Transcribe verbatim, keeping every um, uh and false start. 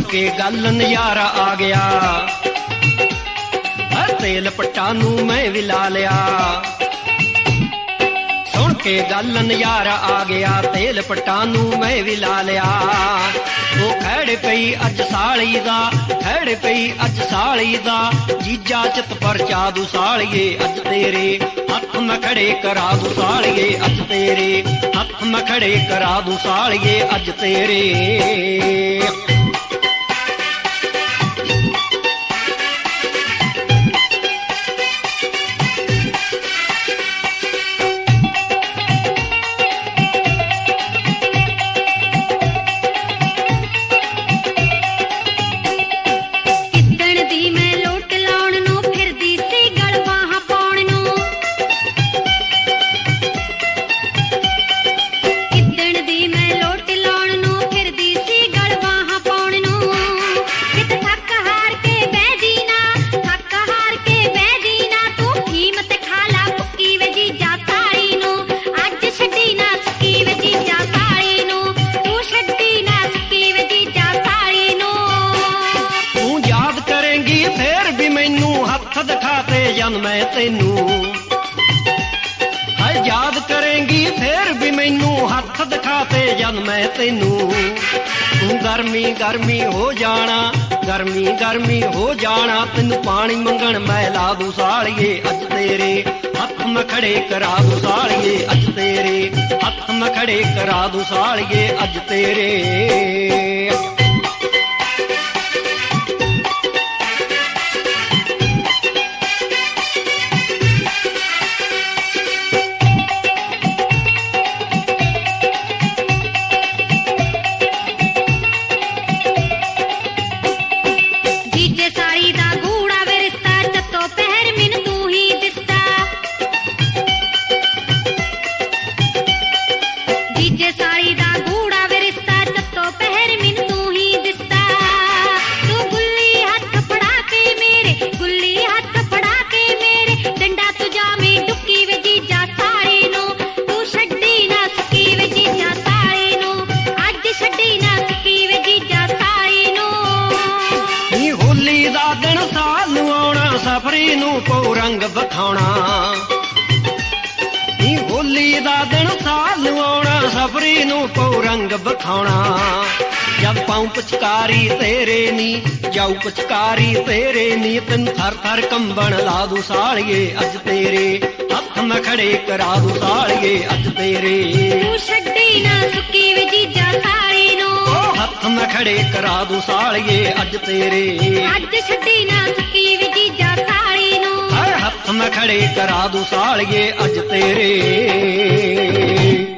के गल नजारा आ गया, तेल पट्टा नू मैं भी ला लिया। सुन के गल नजारा आ गया, तेल पट्टा नू मैं भी ला लिया। वो खैड़ पई अज साली दा, खैड़ पई अज साली दा, जीजा चित परचा दू सालिए अज तेरे हथ मैं खड़े करा दू सालिए अज तेरे हथ मैं खड़े करा दू सालिए अज तेरे। जन मैं तेनू है याद करेंगी फिर भी मैनू हथ दिखाते जन मैं तेनू। तू गर्मी गर्मी हो जाना, गर्मी गर्मी हो जाना, तेनू पानी मंगण मैं ला दू सालिए अज तेरे हथ मैं खड़े करा दू सालिए अज तेरे हथ मैं खड़े करा दू सालिए अज तेरे। सफरी नू पौ रंग बखाना, नी होली दा दिन साल आउणा, सफरी नू पौ रंग बखाना। जब पाऊं पिचकारी तेरे नी, जाऊ पिचकारी तेरे नी, तेन थर थर कंबन ला दू सालिए अज तेरे हथ मैं खड़े करा दू सालिए अज तेरे। तू छड्डी ना सुक्की वे जीजा साली नू, हथ मैं खड़े करा दू सालिए अज तेरे अज छड्डी ना सुक्की वे जीजा साली नू, हथ मैं खड़े करा दू सालिए अज तेरे।